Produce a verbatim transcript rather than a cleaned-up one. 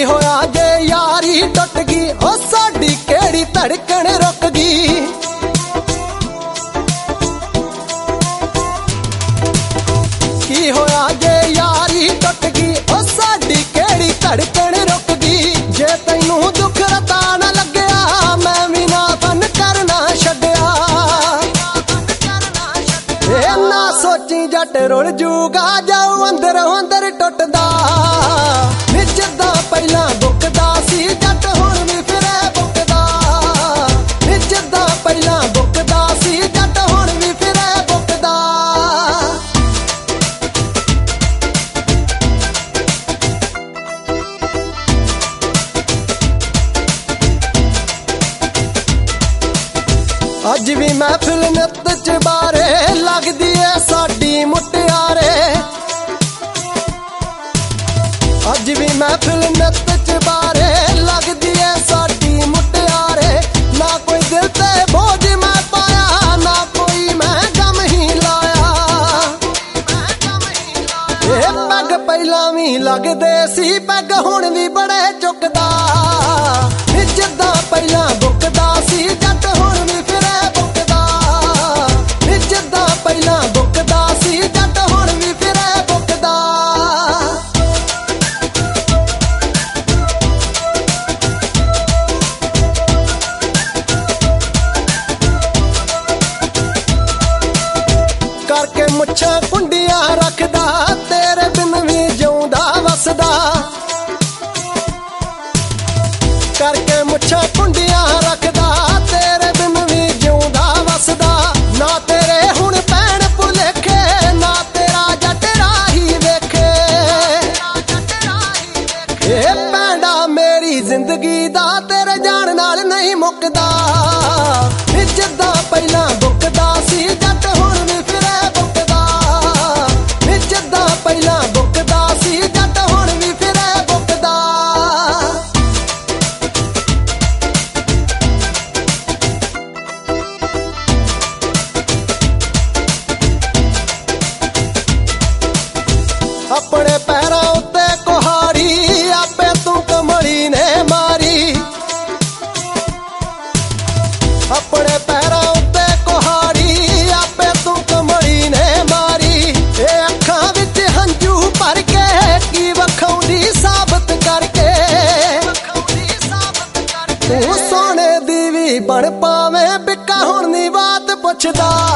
होया जे यारी टुट गई ओ साडी केड़ी धड़कन रुक गई। की होया जे यारी टुट गई ओ साडी केड़ी धड़कन रुक गई। जे तैनू दुख रता ना लग्या मैं भी ना फन करना छड्या। ए ना सोची जट रुल जूगा जाऊ अंदर अंदर टुटदा। निजदा पहला बुकदा सी जट हुण भी फिरे बुकदा। निजदा पहला बुकदा सी जट हुण भी फिरे बुकदा। अज भी महफिल नित च बारे लगदी है साडी मुटियारे। अज भी महफिल नित च बारे लगदी है साडी मुटियारे। ना कोई दिल ते बोझ मैं पाया ना कोई मैं गम ही लाया। ए पैग पहला भी लगदे सी पैग हुण भी बड़े चुकदा। निजदा पहला बुकदा सी जट हुण भी फिरे बुकदा। निजदा पहला बुकदा सी जट हुण भी फिरे बुकदा। करके मुच्छां कुंडियां रखदा तेरे बिन भी जिउंदा वसदा। करके मुच्छां कुंडियां रखदा तेरे बिन भी जिउंदा वसदा। ना तेरे हुण पैण भुलेखे ना तेरा जट राही वेखे। ए पैंडा मेरी जिंदगी दा तेरे जान नाल नहीं मुकदा। निजदा पहला बुकदा सी जट हुण भी फिरे बुकदा। निजदा पहला बुकदा सी जट हुण भी फिरे बुकदा। अपने पैरों उत्ते कुहाड़ी आपे तू कमली ने मारी। अपने पैरों उत्ते कुहाड़ी आपे तू कमली ने मारी। ए अखां विच हंझू भर के की वखाउंदी साबत करके। तू सोने दी भी बन पावे बिका हुण दी बात पुछदा।